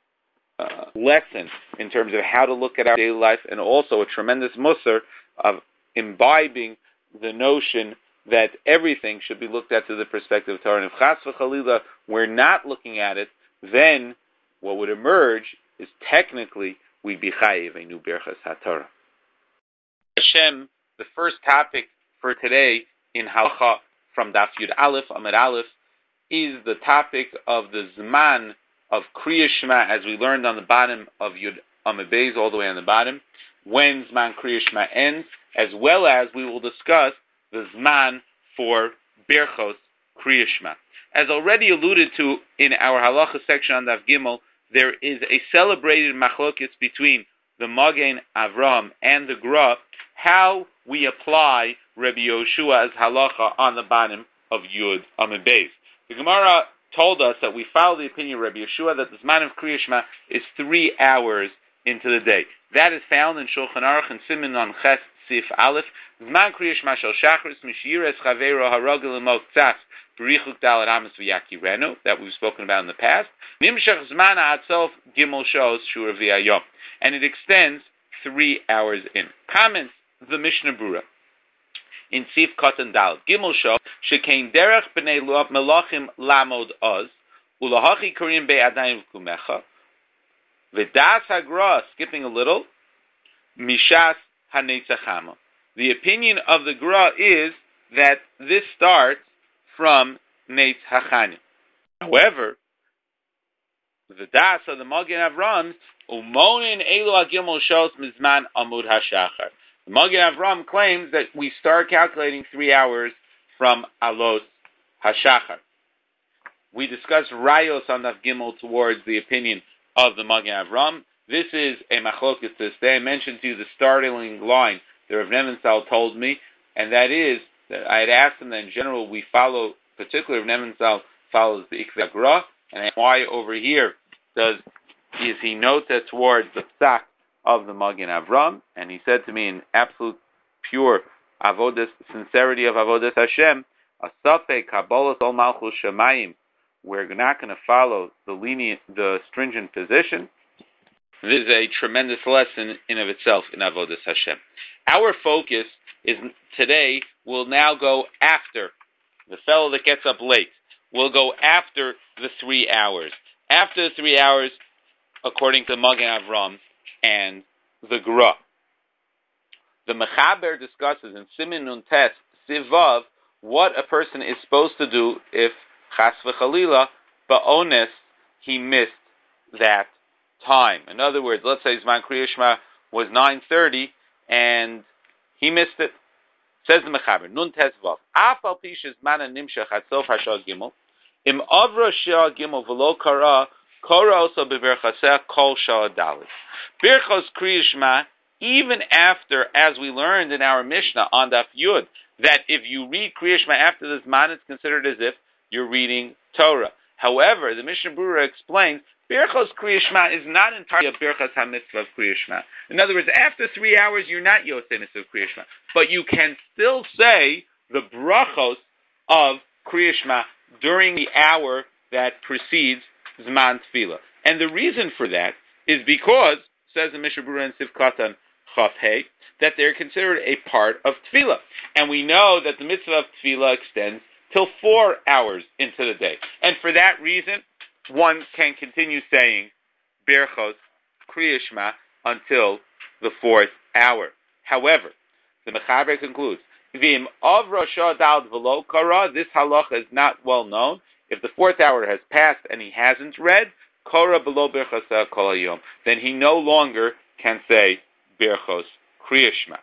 lesson in terms of how to look at our daily life, and also a tremendous musar of imbibing the notion that everything should be looked at through the perspective of Torah. And if chas v'chalila we're not looking at it, then what would emerge is technically we'd be chayiv a new birchas haTorah. Hashem, the first topic for today in Halacha from Daf Yud Aleph, Amud Aleph, is the topic of the Zman of Kriya Shema, as we learned on the bottom of Yud Amud Beis, all the way on the bottom, when Zman Kriya Shema ends, as well as we will discuss the Zman for Berchos Kriya Shema. As already alluded to in our Halacha section on Daf Gimel, there is a celebrated machlokes between the Magen Avraham and the Gra, how we apply Rabbi Yoshua's Halacha on the bottom of Yud Amud Beis. The Gemara told us that we follow the opinion of Rabbi Yeshua that the Zman of Kriya Shema is 3 hours into the day. That is found in Shulchan Aruch and Siman on Ches Sif Aleph. Zman Kriya Shema shel Shachris Mishyiras Chaveiro Haragel Lemok Tzas B'richuk Dalet Amos V'Yakirenu, that we've spoken about in the past. Nimshach Zman Ha'atzof Gimel Shos Shur V'Yayom, and it extends 3 hours in. Comments the Mishnah Brura in Sif Katan Dal Gimel Shov Shekain Derech Bnei Melachim Lamod Oz Ulahachi Korim Be'adayim Kumecha V'das Hagra, skipping a little, Mishas Hanetzachama. The opinion of the Gra is that this starts from Neitz Hachanya. However, the Das of the Magen Avraham Umonin Elu Agimel Shos Mizman Amud Hashachar. The Magen Avraham claims that we start calculating 3 hours from Alos Hashachar. We discussed Rayos on Daf Gimel towards the opinion of the Magen Avraham. This is a machlokes this day. I mentioned to you the startling line that Rav Nebenzahl told me, and that is that I had asked him that in general we follow, particularly Rav Nebenzahl follows the Ikvei Gra, and why over here is he noted towards the psak of the Magen Avraham, and he said to me in absolute pure avodas, sincerity of avodas Hashem, asafek kabbalas ol malchus shemayim, we're not going to follow the stringent position. This is a tremendous lesson in of itself in avodas Hashem. Our focus is today will now go after the fellow that gets up late. Will go after the 3 hours. After the 3 hours, according to Magen Avraham and the Gra. The Mechaber discusses in Siman Nun Tes Sivav what a person is supposed to do if Chas v'Chalila ba'ones he missed that time. In other words, let's say Zman Kriya Shema was 9:30 and he missed it. Says the Mechaber Nun Tes Vav Af al pi shezman nimshach ad sof hashah gimel im avra shah gimel v'lo kara also beberchaseh kol shah dalit. Birchos Kriya Shema, even after, as we learned in our Mishnah on Daf Yud, that if you read Kriya Shema after this man, it's considered as if you're reading Torah. However, the Mishnah Brura explains, Birchos Kriya Shema is not entirely a Birchas HaMitzvah of Kriya Shema. In other words, after 3 hours, you're not Yosenis of Kriya Shema. But you can still say the brachos of Kriya Shema during the hour that precedes Zman Tefillah. And the reason for that is because, says the Mishnah Brura in Sif Katan Chaf Hey, that they're considered a part of tefillah. And we know that the mitzvah of tefillah extends till 4 hours into the day. And for that reason, one can continue saying Berchos Kriya Shema until the 4th hour. However, the Mechaber concludes, V'im av Rosh Dal V'lo Kara, this halacha is not well known. If the 4th hour has passed and he hasn't read, Kara B'lo Berchos Kol Hayom, then he no longer can say Berchos Kriya Shema.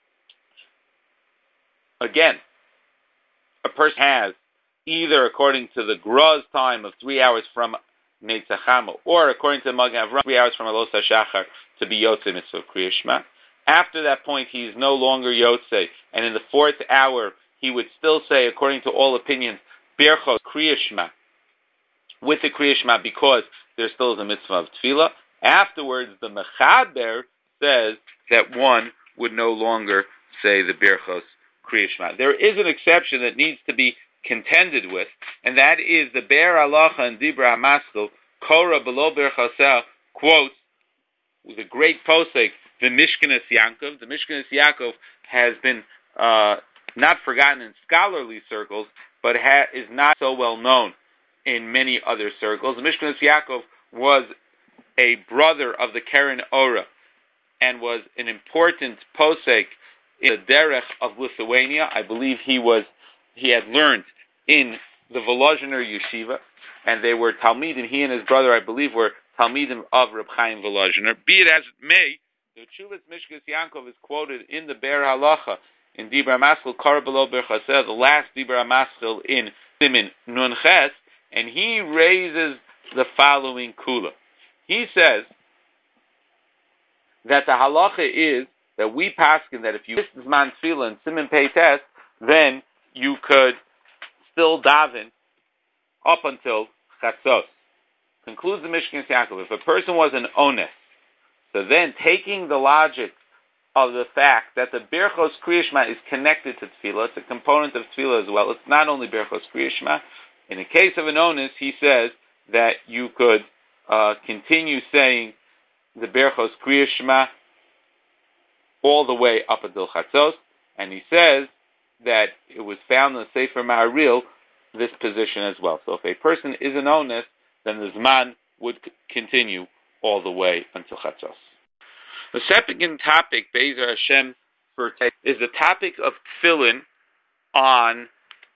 Again, a person has either according to the Graz time of 3 hours from Meitzachamo, or according to the Magen Avraham, 3 hours from Alos HaShachar to be Yotzei Mitzvah Kriya Shema. After that point, he is no longer Yotzei, and in the 4th hour, he would still say, according to all opinions, Berchos Kriya Shema, with the Kriya Shema, because there still is a mitzvah of tefillah. Afterwards, the Mechaber says that one would no longer say the Berchos Kriya Shema. There is an exception that needs to be contended with, and that is the Be'er Halacha and Dibra HaMaskil, Korah B'lo Berchoseh, quotes with a great posek, the Mishkenes Yaakov. The Mishkenes Yaakov has been not forgotten in scholarly circles, but is not so well known in many other circles. The Mishkenes Yaakov was a brother of the Keren Ora and was an important posek in the Derech of Lithuania. I believe he had learned in the Volozhiner Yeshiva, and they were Talmidim. He and his brother, I believe, were Talmidim of Reb Chaim Volozhiner. Be it as it may, the Tshuvas Mishkenes Yaakov is quoted in the Be'er Halacha, in Dibra HaMaskil, Korah B'lo Berchoseh, the last Dibra HaMaskil in Simin Nun Ches, and he raises the following kula. He says that the halacha is that we paskin that if you miss Zman Tefillah and Simin Pei Tes, then you could still daven up until Chatzos. Concludes the Mishkenes Yaakov. If a person was an ones, so then taking the logic of the fact that the Berchos Kriya Shema is connected to Tefillah, it's a component of Tefillah as well. It's not only Berchos Kriya Shema. In the case of an ones, he says that you could continue saying the Berchos Kriya Shema all the way up until Chatzos, and he says that it was found in the Sefer Maharil, this position as well. So if a person is an ones, then the Zman would continue all the way until Chatzos. The second topic, Be'ezer Hashem, is the topic of tefillin on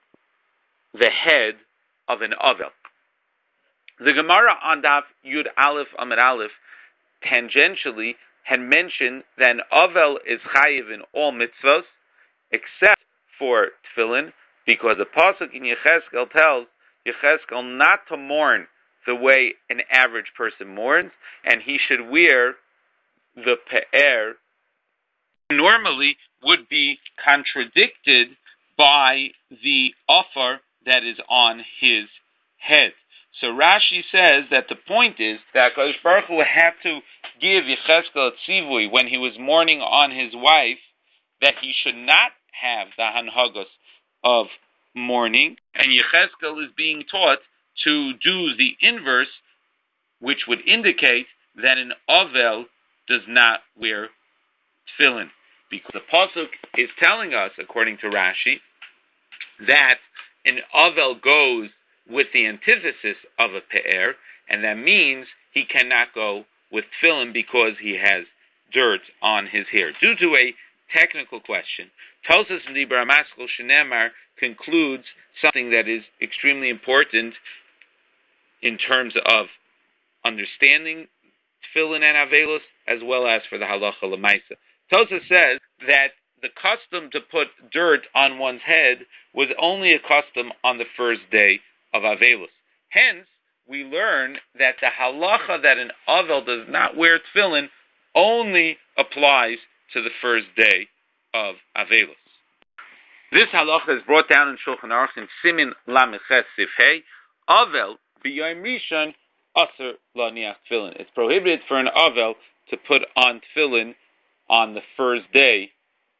the head of an Avel. The Gemara on Daf Yud Aleph Amud Aleph tangentially had mentioned that an Avel is chayiv in all mitzvos except for tefillin, because the pasuk in Yecheskel tells Yecheskel not to mourn the way an average person mourns, and he should wear the pe'er. Normally would be contradicted by the offer that is on his head. So Rashi says that the point is that Kadosh Baruch Hu had to give Yecheskel a tzivui when he was mourning on his wife, that he should not have the hanhagos of mourning, and Yecheskel is being taught to do the inverse, which would indicate that an Avel does not wear tefillin. Because the pasuk is telling us, according to Rashi, that an Avel goes with the antithesis of a pe'er, and that means he cannot go with tefillin because he has dirt on his hair. Due to a technical question, Tosas and Dibra HaMaskil Shenemar concludes something that is extremely important in terms of understanding tefillin and avelos, as well as for the halacha l'maisa. Tosas says that the custom to put dirt on one's head was only a custom on the first day of avelos. Hence, we learn that the halacha that an avel does not wear tefillin only applies to the first day of avelos. This halacha is brought down in Shulchan Aruch in Simin Lameches Sifhei. Avel b'yom rishon aser laniach tefillin. It's prohibited for an avel to put on tefillin on the first day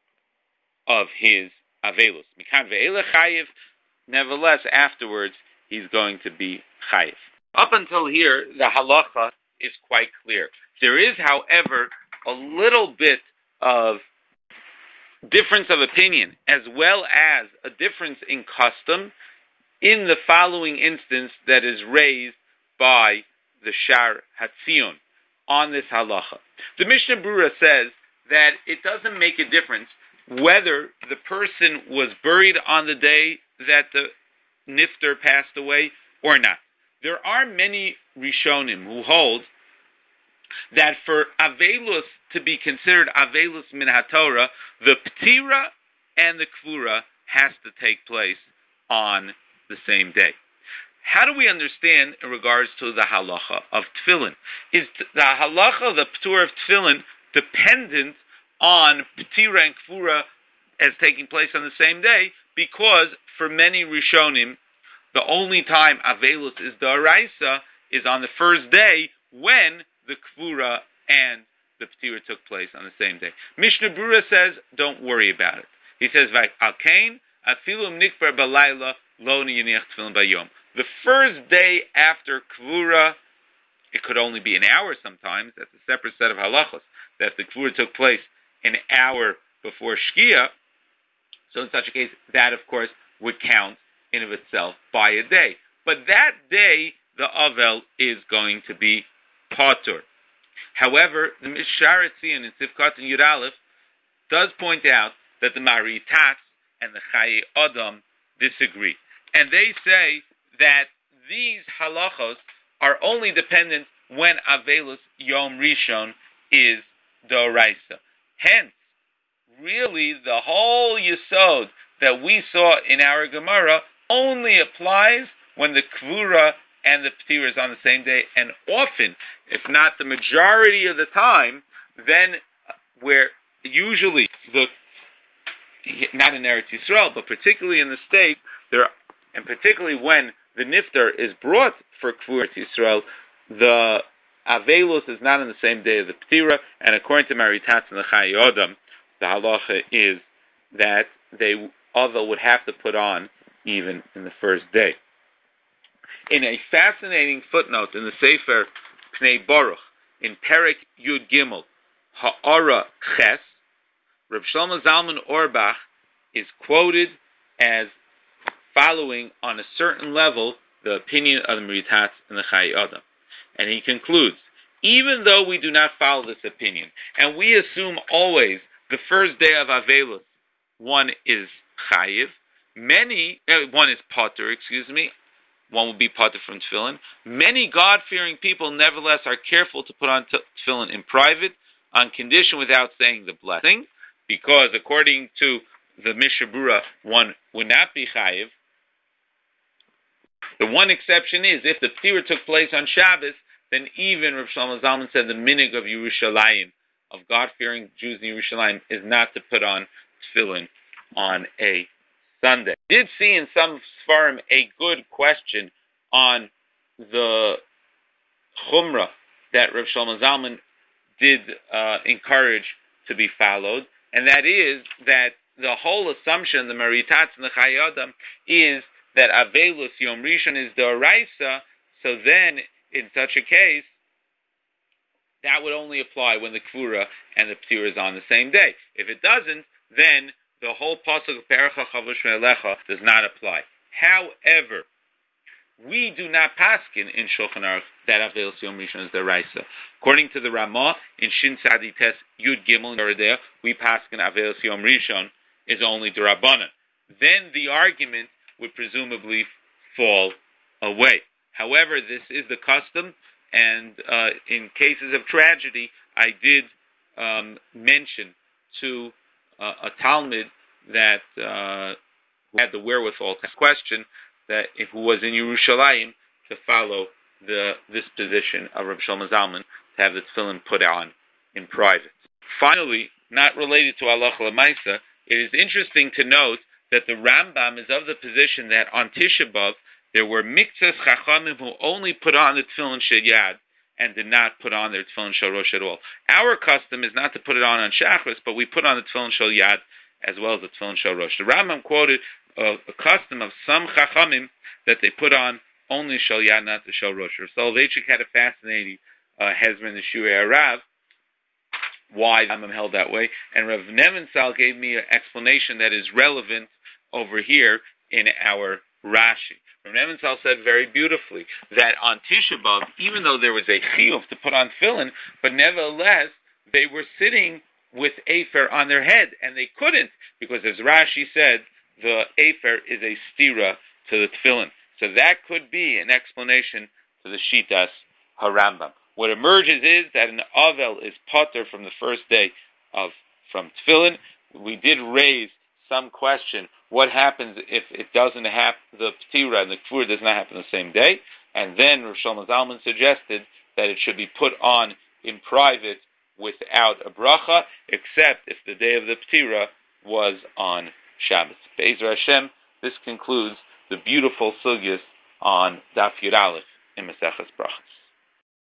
of his avelos. Mikan ve'ele chayiv. Nevertheless, afterwards, he's going to be chayiv. Up until here, the halacha is quite clear. There is, however, a little bit of difference of opinion as well as a difference in custom in the following instance that is raised by the Shar Hatzion on this halacha. The Mishnah Berurah says that it doesn't make a difference whether the person was buried on the day that the nifter passed away or not. There are many Rishonim who hold that for Avelus to be considered Avelus min HaTorah, the Ptira and the Kvura has to take place on the same day. How do we understand in regards to the halacha of tefillin? Is the halacha of the ptur of tefillin dependent on Ptira and Kvura as taking place on the same day? Because for many Rishonim, the only time Avelus is D'Oraisa is on the first day when the Kvura and the Ptira took place on the same day. Mishnah Berurah says, don't worry about it. He says, V'alkein afilum nikbar balayla lo niyaniach tefillin bayom. The first day after Kvura, it could only be an hour sometimes. That's a separate set of halachos. That if the Kvura took place an hour before Shkia, so in such a case, that of course would count in of itself by a day. But that day, the Avel is going to be Patur. However, the Mishar Etzion in Sivkat and Yud Aleph does point out that the Maritats and the Chaye Adam disagree. And they say that these halachos are only dependent when Avelus Yom Rishon is D'Oraisa. Hence, really the whole Yesod that we saw in our Gemara only applies when the Kvura and the Ptira is on the same day, and often, if not the majority of the time, then where usually not in Eretz Yisrael, but particularly in the state, and particularly when the niftar is brought for Kvura to Yisrael, the Avelus is not on the same day as the Ptira, and according to Maritats and the Chaye Adam, the halacha is that they Avel would have to put on even in the first day. In a fascinating footnote in the Sefer Pnei Baruch, in Perek Yud Gimel, Ha'ara Ches, Reb Shlomo Zalman Auerbach is quoted as following on a certain level the opinion of the Maritats and the Chaye Adam. And he concludes, even though we do not follow this opinion, and we assume always the first day of Avelus, one is Chayiv, one is Potter, one will be Potter from Tefillin. Many God-fearing people, nevertheless, are careful to put on Tefillin in private, on condition without saying the blessing, because according to the Mishnah Berurah, one would not be Chayiv. The one exception is, if the Ptira took place on Shabbos, then even Rav Shlomo Zalman said the minig of Yerushalayim, of God-fearing Jews in Yerushalayim, is not to put on Tefillin on a Sunday. I did see in some Sfarim a good question on the Chumrah that Rav Shlomo Zalman did encourage to be followed, and that is that the whole assumption, the Maritats and the Chaye Adam, is that Avelus Yom Rishon is D'Oraisa, so then, in such a case, that would only apply when the Kvura and the Ptira is on the same day. If it doesn't, then the whole pasuk of Perecha Chavush Me'elecha does not apply. However, we do not paskin in Shulchan Aruch that Avelus Yom Rishon is D'Oraisa. According to the Ramah in Shin Tzadi Tes Yud Gimel in Yoredea, we paskin Avelus Yom Rishon is only D'Rabbanan. Then the argument would presumably fall away. However, this is the custom, and in cases of tragedy, I did mention to a Talmud that had the wherewithal to question that if who was in Yerushalayim to follow this position of Reb Shlomo Zalman to have the tefillin put on in private. Finally, not related to halacha l'maisa, it is interesting to note that the Rambam is of the position that on Tisha B'Av there were miktzas chachamim who only put on the tefillin shel yad and did not put on their tefillin shel rosh at all. Our custom is not to put it on Shachris, but we put on the tefillin shel yad as well as the tefillin shel rosh. The Rambam quoted a custom of some chachamim that they put on only shel yad, not the shel rosh. Soloveitchik had a fascinating hezron in the Shuei Harav why the Rambam held that way, and Rav Nebenzahl gave me an explanation that is relevant over here in our Rashi. Rav Nebenzahl said very beautifully that on Tisha B'Av, even though there was a chiyuv to put on tefillin, but nevertheless they were sitting with afer on their head, and they couldn't, because as Rashi said, the afer is a stira to the tefillin. So that could be an explanation to the Shitas HaRambam. What emerges is that an Avel is potter from the first day from tefillin. We did raise some question, what happens if it doesn't happen, the Ptira and the Kfur does not happen the same day? And then Rosh Shlomo Zalman suggested that it should be put on in private without a bracha, except if the day of the Ptira was on Shabbos. Be'ezra Hashem, this concludes the beautiful sugyas on Daf Yud Aleph in Maseches Brachos.